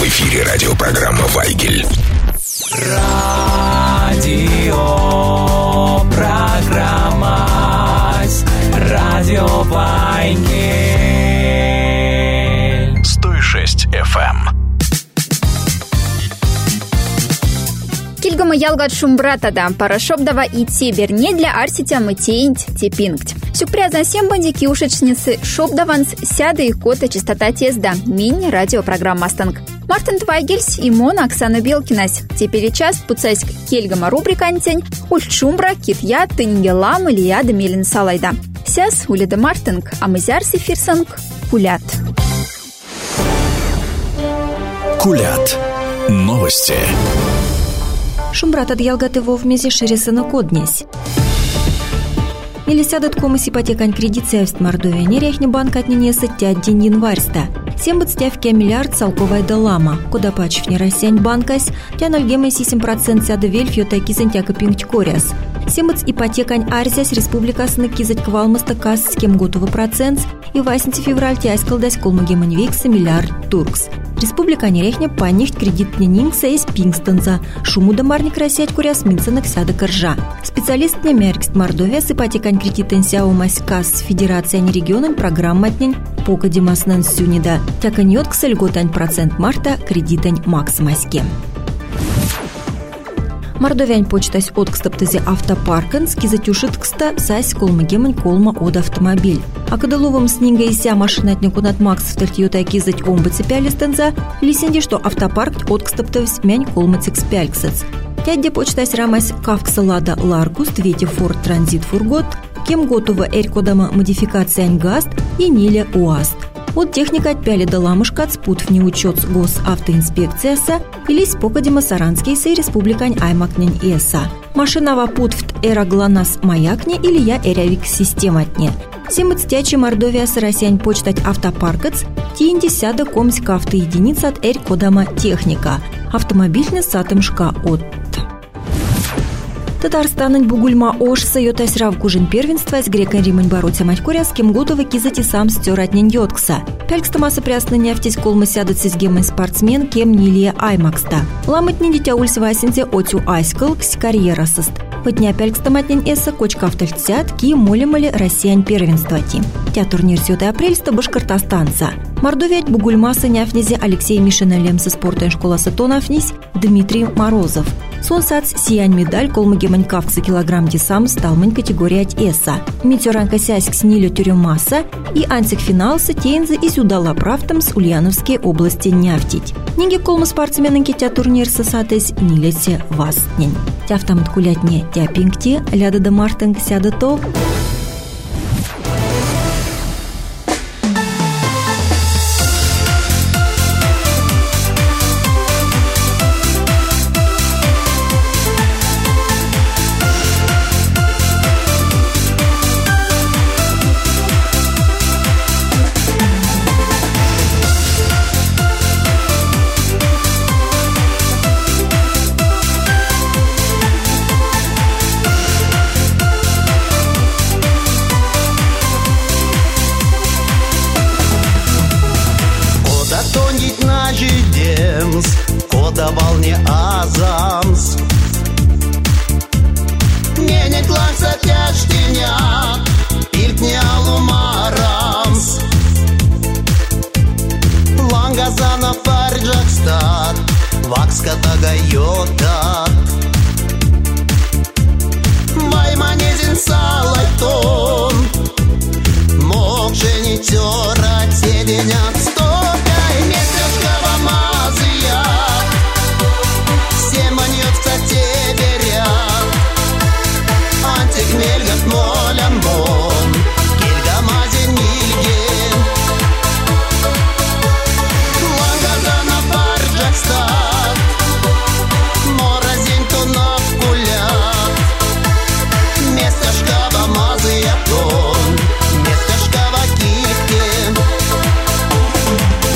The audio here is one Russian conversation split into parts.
эфире радиопрограмма «Вайгель». Радиопрограмма «Радио Вайгель». 106 FM. Кильгама ялгат шумбратада, парашобдава и теберне для арситям и теинть тепинкть. Сюкпрязан сембанди киушечницы шобдаванс сяда и кота чистота тезда. Мини радиопрограмма Астанг. Мартин Твайгельс и Мона Оксана Белкинась. Теперь час пуцайск кельгама рубрикантень, ульчумбра, китья, тынгелам или яда мелин салайда. Сяс улида Мартинг, а мы зярси фирсанг кулят. Кулят. Новости. Шумбрат от ялгаты вов мезе шересана коднесь. Или сядат комыс ипотекань кредит сявст Мордовия нерехне банк отненеса тяддин январьста. 70 миллиард салковая долама, куда пачев не рассянь банкась, тя 0,7% сяда вельфью таки зантяка пинкч коряс. 70 ипотекань арзясь республикасына кизать квалмаста касс с кем готова процент, и 8 февраль тяськал дась колмагемань викса миллиард туркс. Республика нерехня панихт кредит ненингса из Пингстонза, шуму дамарник рассять куряс минцанок сяда коржа. Специалист не меркст Мордовия с ипотекань кредитен сяумась касс Федерация не регионен программа отнень пока демаснан сюнида. Тяканьот ксель готань процент марта кредитань максимаське. Мордовянь почтась откстаптызе автопаркан скизатюшиткста сась колмагемань колма от автомобиль. А кадаловым снинга и ся машинатнику над макс в тертьюта кизать омбыцы пялистенза, лисенди, что автопарк откстаптывсь мянь колмацикс пяльксец. Тядде почтась рамась кавкса лада ларгуст вети форд транзит фургот, кем готова эркодама модификация гаст и ниле уаст. От техника отпяли до ламышка от спут не учет госавтоинспекцияса или спокодима саранскейса и республикань аймакнень эса. Машинава путфт эра гланас маякне или я эрявик систематне. Семыцтячи Мордовия сарасянь почтать автопаркац, тинди сяда комська автоединица от эрь кодама техника. Автомобильный сатымшка от. Татарстанын бугульма ош сайотась рав кужин первенства с грекон римань бороться матькоря, с кем готовы кизать и сам стёратнен йоткса. Пялькстамаса прясна нефтись колмы сядут с гемой спортсмен, кем нилия аймакста. Ламать не дитя ульс васензе отю айскал кс карьерасыст. Хотня пялькстаматнен эсса кочка автольцят ки молимали россиян первенства ти. Тя турнир 7 апрельста башкортостанца. Мордовиять бугульмаса няфнизе Алексей Мишиналем со спортен школа сатонафнись Дмитрий Морозов. Сон сац сиянь медаль колмаге манькавца килограмм десам сталмань категория от эса. Митюранка сяськ снилю тюрюмаса и антик финалса тейнза и сюдала правтам с Ульяновской области няфтить. Ниги колма спортсменки тя турнир сосатась нилесе вастнень. Тя втамт кулятне тя пинкти ляда да мартинг сяда то. Кода волне азамс не клакса тяжтиня пилкня лумарамс лангазана фарджакстат вакска тагайота вайманезин салайтон мокше не тёрать седенят стопяй местяшкова мазия все маньет кстати берят антик мельгат молям бон кельга мазин нильген лангазана фарджакстат моразин тунов кулят местяшкова мазия тон местяшкова киткен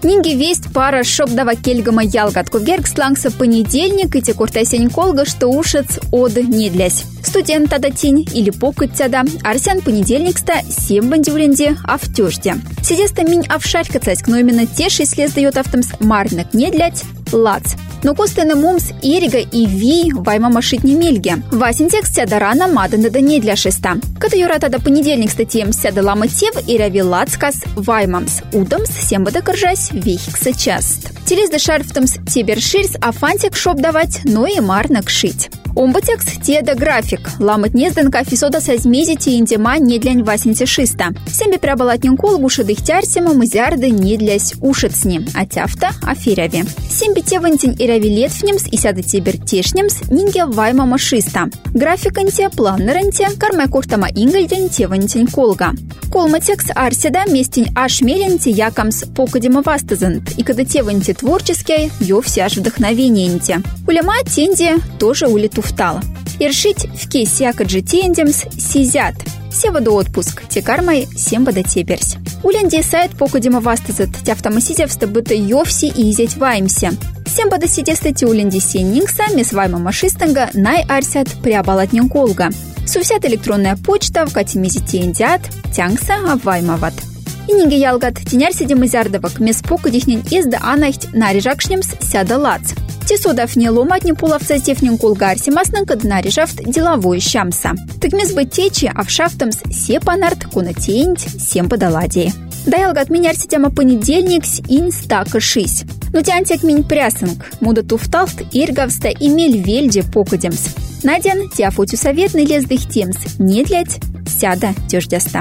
Нинги весть пара шобдава кельгама ялгат кувгерг слангса понедельник и те куртасень колга, что ушец од недлясь. Студент тада тень или покыть тяда, арсян понедельникста 7 бандюленде, а в тёжде. Сидеста минь авшарькацать, но именно те 6 лет дает автомс марнак недлять, лац. Но костыны мумс Ирига и Ви вайма машить не мельге. Васин текст сяда рано мадана да не для шеста. Ката юрата да понедельник статьем сяда лама тев и рави лацкас ваймамс. Удамс сембада коржась вехикса част. Телез да шарфтамс теберширс афантик шоп давать, но и марнак шить. Омбатекст теда график. Ламат незданка фисода сазмезити индема не для васинте шиста. Сембе прябалатнин колгу шадыхтярсема мазярды не длясь ушецни. А тяфта афиряви. Сембе тевантин и рави летфнемс и сяда тебертешнемс нинге вайма машиста. Графиканте, планнеранте, кармай куртама ингальден тевантин колга. Колматекст арседа местень ашмеленте якамс покадема вастазант. И когда теванте творческий, ё всяж вдохновениенте. Улема тенде тоже улету втала. Иршить в кейс якаджи тендемс сизят. Сева до отпуск, те кармай семба да теперсь. Уленди сайт покадема вастазат, тяфтамасидевста быта ёвси и изять ваймся. Семба да сидестати уленди сеннингса, мес вайма машистанга, най арсят приабалатнин колга. Сувсят электронная почта, в катимизи тендят, тянгса авваймават. И ниге ялгат, теняр сидем изярдавак, мес покадихнин изда анахть нарижакшнемс сяда лац. Тесодав не ломатни пуловца тефнин колгарси маснанка днарижафт деловой щамса. Так мес бы течи, а в шафтамс сепанарт кунатеинть сем подаладии. Дайлгат меняр сидяма понедельникс инстака шись. Но тянтек минь прясанг, муда туфталт иргавста и мельвельде покадемс. Надян тяфутю советный лездых темс, не длять, сяда тёждяста.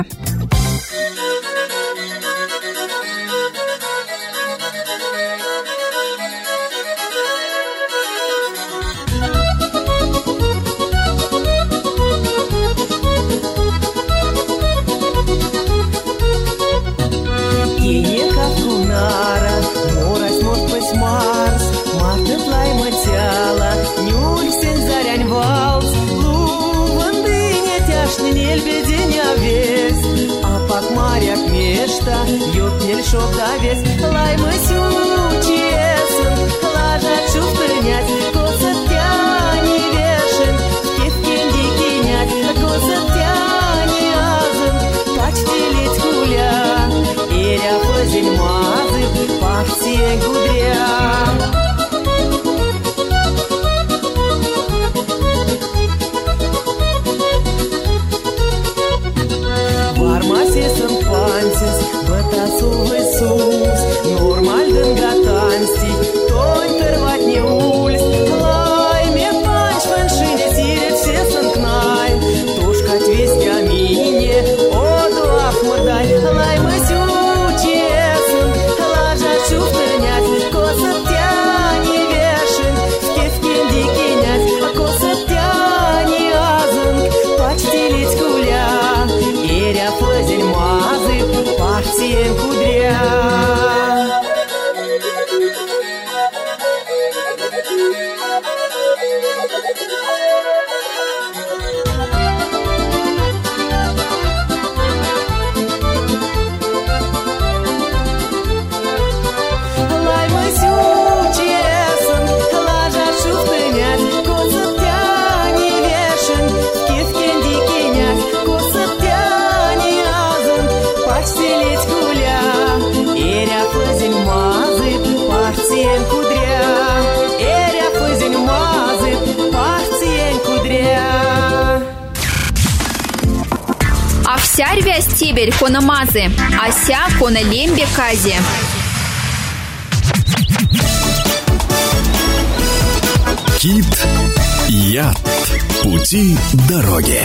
Ютнель шоптавец, лаймы сючесен, лажат шуфтынять, косат тяни вешен, кефкен дикинять, косат тяни азын, пачтелить куля, иря позель мазы, пахтен кудря. Нормальден гатансти, тонь первать не ульс, лайме панч фаншине сире все санкнай, тушкать весь камине, оду ахмадай, лайме сючесен, лажа шуфтынять, косат тяни вешен, кефкен дикинять, а косат тяни азанг, почтилить куля, иря фозель мазы, пахтен кудря. Вся рвя стебель кона мазы, а ся кона лембе кази. Кит Яд. Пути дороги.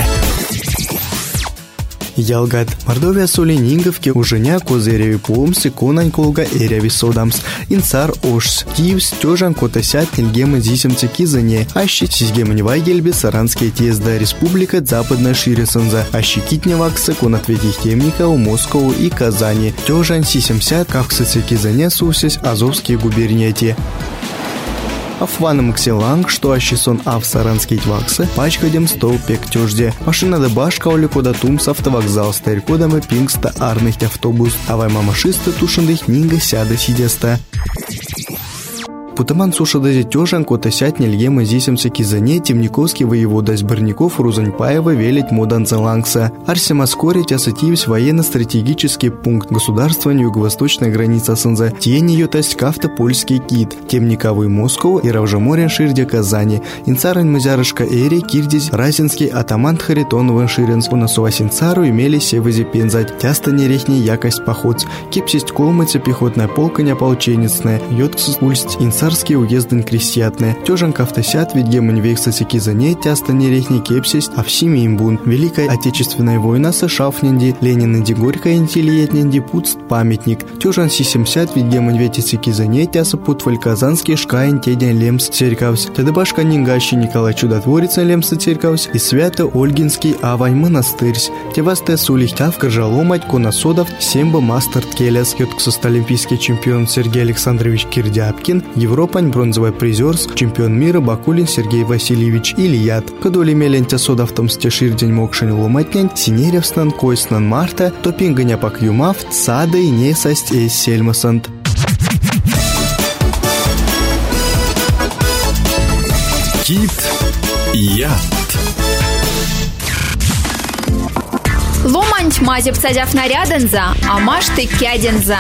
Ялгат. Мордовия соленинговки уженя козыреві полымсы конань колга эряви содамс. Инсар ошс. Киев стежан котасят нельгемы зисемцы кизане. Ащи сизгемы вайгельбе саранские тезда республика западная ширесанза. Ащи китневаксы конответих темника у Москву и Казани. Тежан сисемся как кизане сусесь Азовские губернии. Афваном кселанг, что ащисон ав саранский тваксы, пачкадем стол пек тёжде. Машина да башка оли кода тумс автовокзал старь кодам и пингста арных автобус. Авай мамашисты тушендых нинга сяда сидеста. Путаман суша даже тёжан кота сятня льема зисемся кизане темниковский воевода Сборников Рузаньпаева велить модан залангса. Арсема скорить осетивсь военно-стратегический пункт государства на юго-восточной границе Санза. Тени ее тасть кафта польский кит. Темниковый Москва и Равжаморен ширдя Казани. Инцарань мазярышка эри кирдизь разинский атаман Харитонова ширенс. У нас у Асинцару имели севази пензать. Тяста нерехней якость походц. Кипсесть колмыца пехотная полка неополченецная. Йотксус ульсть Царские уезден крестьятные. Тёжан кафтасят, ведь гемонь вексаси кизане, тяста нерехни кепсесть, а всеми имбун. Великая Отечественная война США фненди, Ленин инди горькая интеллиетненди, пуст памятник. Тёжан сисемсят, ведь гемонь ветиси кизане, тяса путваль казанский шкаин теден лемс церковс. Тедыбашка нингащи Николай Чудотворица лемса церковс и свято Ольгинский авань монастырсь. Тевасте сулихтав кржаломать коносодов семба мастер ткелес. Йотксус олимпийский чемпион Сергей Александрович Кирдяпкин, Европань бронзовый призер, чемпион мира Бакулин Сергей Васильевич Ильят. Кадоли мелентя содавтом стешир день мокшень ломатнянь, синеревстан койснан марта, топинганя пак юмав, цада и не састь эйс сельмасант. Кит-яд. Ломанч мазеп садяв наряденза, а маш ты кяденза.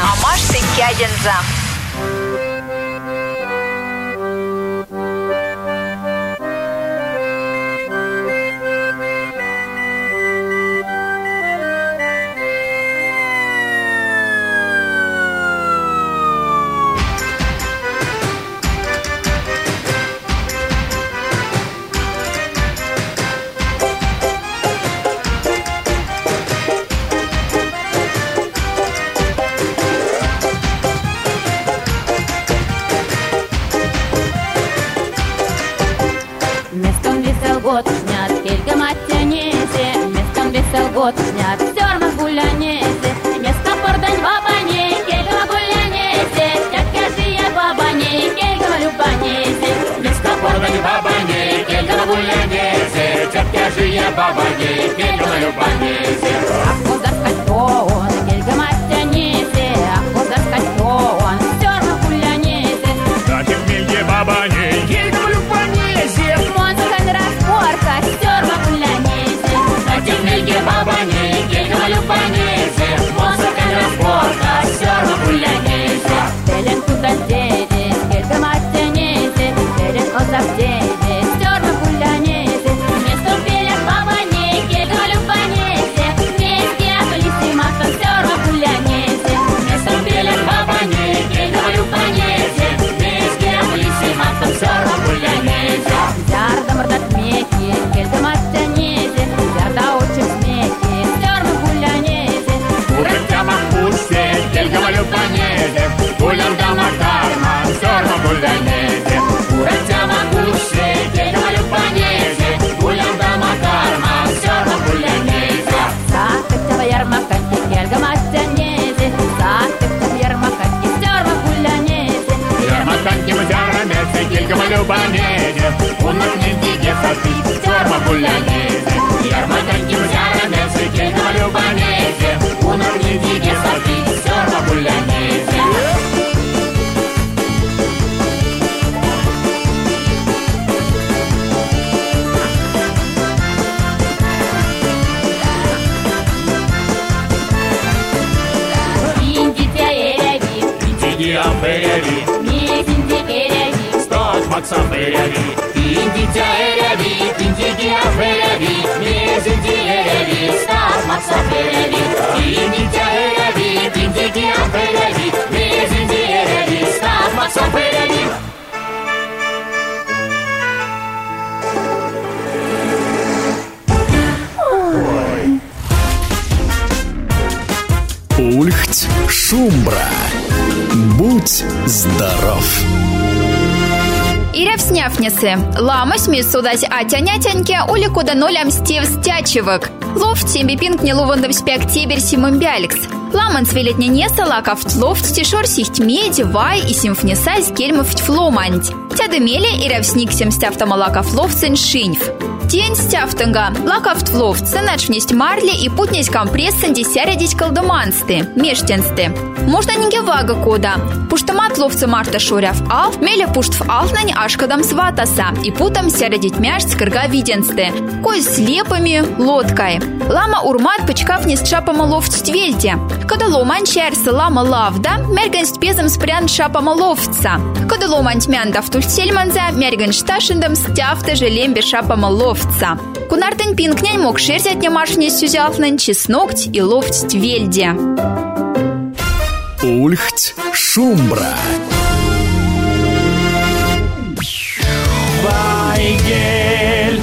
год снят, келька маттянесе, местом весел год снят, сёрма гулянесе, место пордань бабане, келька гулянесе, тятка жия бабане, келька любанесе, место пордань бабане, келька гулянесе, тятка жия бабане, келька любанесе. Ах, козак кальтон, келька маттянесе, ах, козак кальтон, сёрма гулянесе, тятка мелье бабане, келька любанесе, бабане, келька любанесе, музыка разборка, сёрма гулянесе. Телен туда деде, келька маттянесе, телен озак деде, сёрма гулянесе. Место пелен бабане, келька любанесе, вместе акалисимата, сёрма гулянесе. Место пелен бабане, келька любанесе, вместе акалисимата, сёрма гулянесе. Зярда мордат меки, келька маттянесе, зярда очи Гулянда макарма, сёрма гулянесе, урантяма куше, келька любанесе, гулянда макарма, сёрма гулянесе. Сатыктава ярмаканки, келька маттянесе, сатыктава ярмаканки, сёрма гулянесе. Ярмаканки мазярамесе, келька любанесе, унак нендиге сати, сёрма гулянесе. Ярмаканки мазярамесе, келька любанесе, унак нендиге сати, сёрма гулянесе. Феряви, мизинди эряви, стать макса феряви, индитя эряви, индигия феряви, мизинди эряви, стать макса феряви, индитя эряви, индигия феряви, мизинди эряви, стать макса феряви. Ульхть Шумбра. Будь здоров! Ирев сняфнесы. Ламась мисудать атянятяньке ули куда нолям стив стячевок. Лофт семби пинг не лувандом спек тебер симым бяликс. Ламан свелетня не салаков лофт тишор сихт меди вай и симфнеса с кельмов фломанть. Сядемели и ревсниксем стяфтама лаков ловцен шиньф. Тень стяфтанга лаков тловцы начнесть марли и путнесть компрессен десярядить колдомансты, мештенсты. Можно не гевага кода. Пуштамат ловцы марта шоряв ал, меля пушт в алнань ашкадам сватаса и путам сярядить мяшт скырга виденсты. Кой с лепами лодкой. Лама урмат почкав не с шапама ловц твельте. Когда ломань чарса лама лавда, мергенст пезом спрян шапама ловца. Когда ломань тмянда в тульсельманза, мергенст шташендам стяфта желембе шапама ловца. Кунартен пинкнянь мог шерзять немашне сюзяфнан чеснокт и ловц твельде. Ульхть шумбра. Вайгель.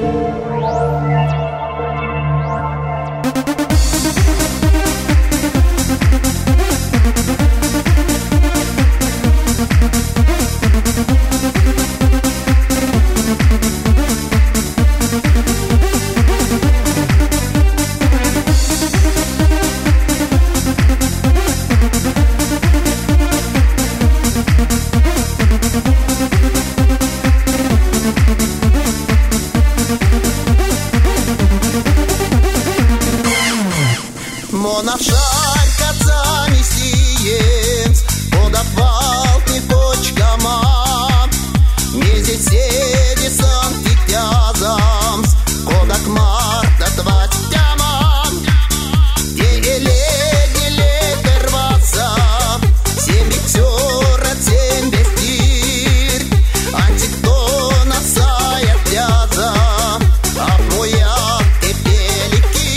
Монашар кацами стиенц, подопал ты почкама, мези седи санти тязамс, кодак марта тватямам, еле перваться, семь цёра, семь бестир, антиктона сая тяза, а моя ты пелики.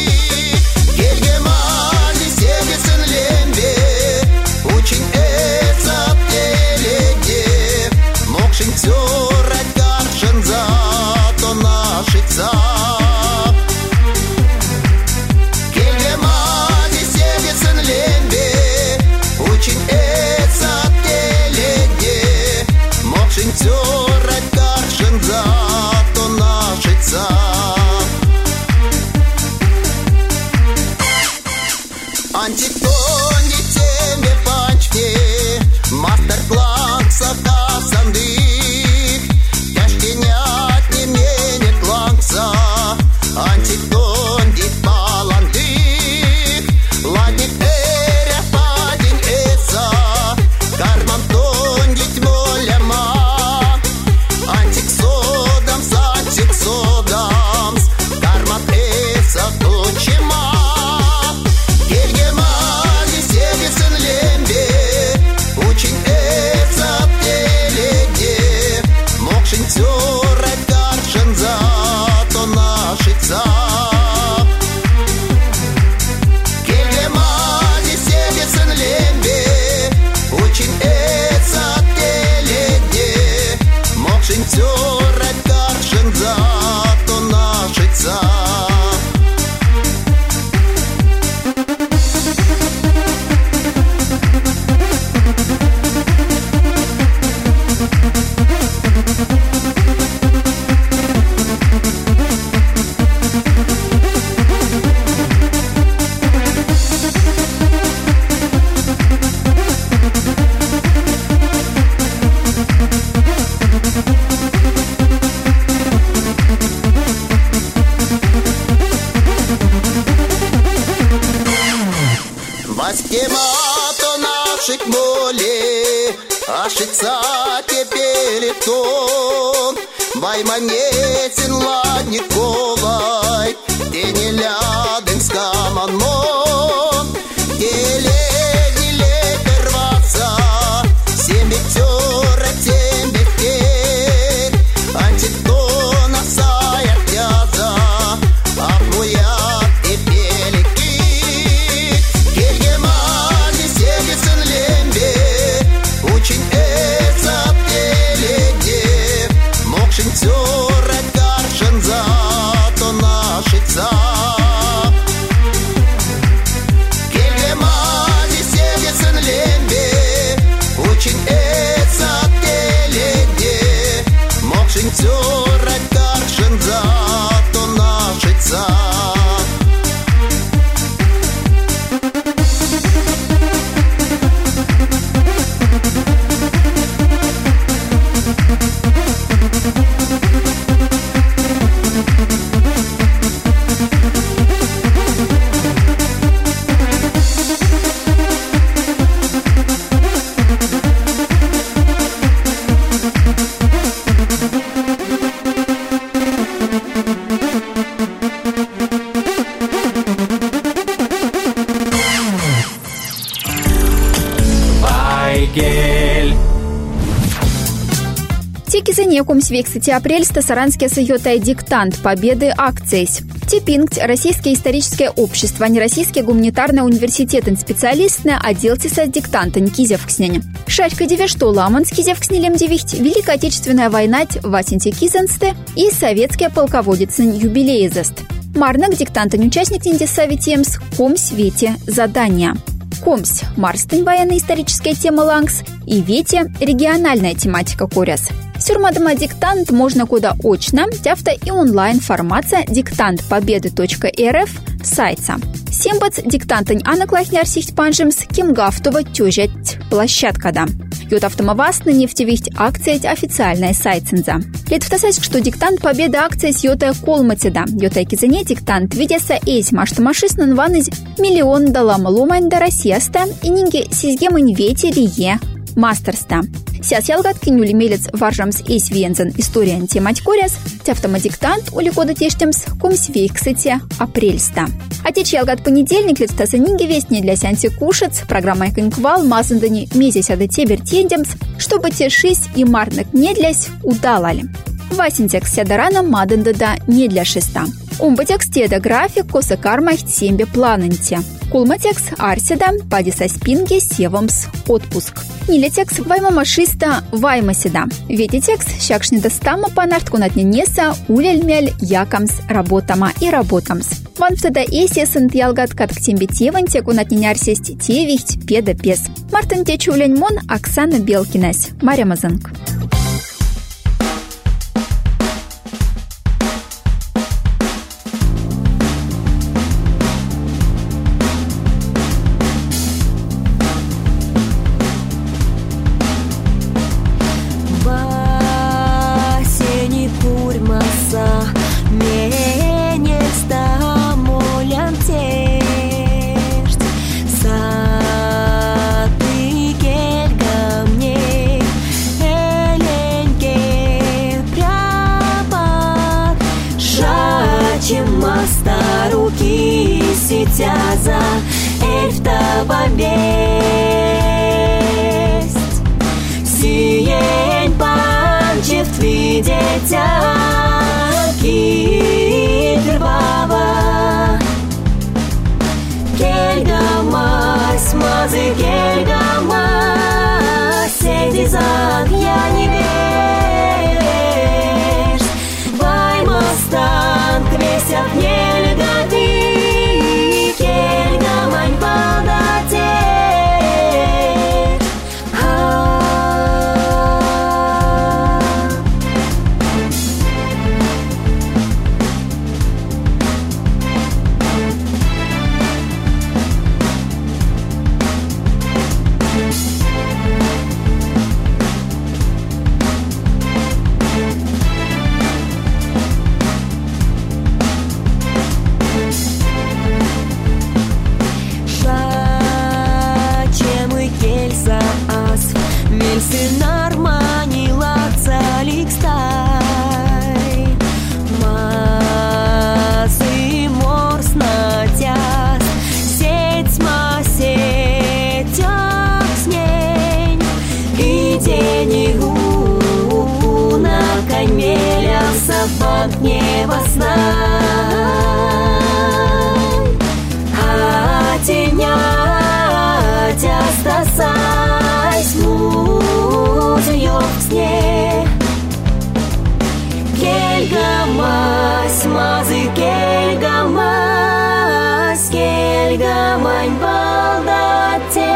Антитони теме пачки, мастер-класс акасандых, яшкинят не менит ланца, антитонди паландых, ладник эря падень эса, карман тондить моляма, антиксодамс, карман эса точима. Васькемато наших моли, ашица теперь тон, вайманесен ладник колай, тени ляден скаманмон, еле перваться, семь бектёра, семь бектер, антитона сая тяза, а моя ты пелики. Очень это пеледе, мокшин цёрать каршен за то нашица. Кизанекум свексити апрельста саранские сойотай диктант победы акциясь. Типинкт Российское историческое общество, нероссийский гуманитарный университет специалистный отдел тиса диктантань кизевкснене. Шачка девешто ламанс кизевкснелем девихть Великая Отечественная война васенти кизансты и советские полководецын юбилеизаст. Марнак диктантань участник советемс ком свете задания. Комс – марстынь военно-историческая тема лангс и вете – региональная тематика коряс. Сюрмадама диктант можно куда очно, тяфта и онлайн-формация диктантпобеды.рф сайта. Сембац диктантань анаклахняр сихт панжимс кимгафтова тюжать площадкада. Йод автомовастны нефтевихть акция официальная сайтценза. Летвтасайск, что диктант победы акция с йота колматеда. Йота кизане диктант видеса эйс маштамашиснан ваныз миллион далама ломань до Россияста и нинги сизгемань вети лие мастерста. Сяс ялгат кинули мелец варжамс эйс вензен историан темать коряс, тяфтамадиктант уликода тештемс комсвейксете апрельста. Отечь ялгат понедельник летвтаса нинги вестни для сянти кушец, программа экинквал мазандани месяца до тебер тендемс, чтобы тешись и марнак не длясь удалали. Васинтек сядарана мадандада не для шеста. Умбатекс теда график коса кармах сембе плананте. Кулматекс арседа падиса спинге севамс отпуск. Нилетекс ваймамашиста ваймаседа. Ветитекс щакшнида стама панарт кунатненеса улельмель якамс работама и работамс. Ван втада эсия сантьялгат катктембе теванте кунатненярсесть тевихть педа пес. Мартин течуленьмон Оксана Белкинась. Марья Мазанг. Тяза эльфта побесть Сиень панчев твидетя Кирбава Кельгамас мазы кельгамас Седизак я не вешь Ваймастан квесят нельгады Небо сна, а тенять остасась музыёк в сне. Кельгамась, мазы кельгамась, кельгамань балдате.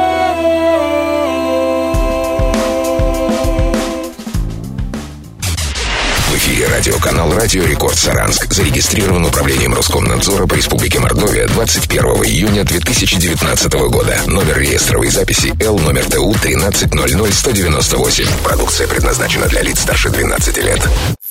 Радиоканал «Радио Рекорд Саранск» зарегистрирован Управлением Роскомнадзора по Республике Мордовия 21 июня 2019 года. Номер реестровой записи Л номер ТУ 1300198. Продукция предназначена для лиц старше 12 лет.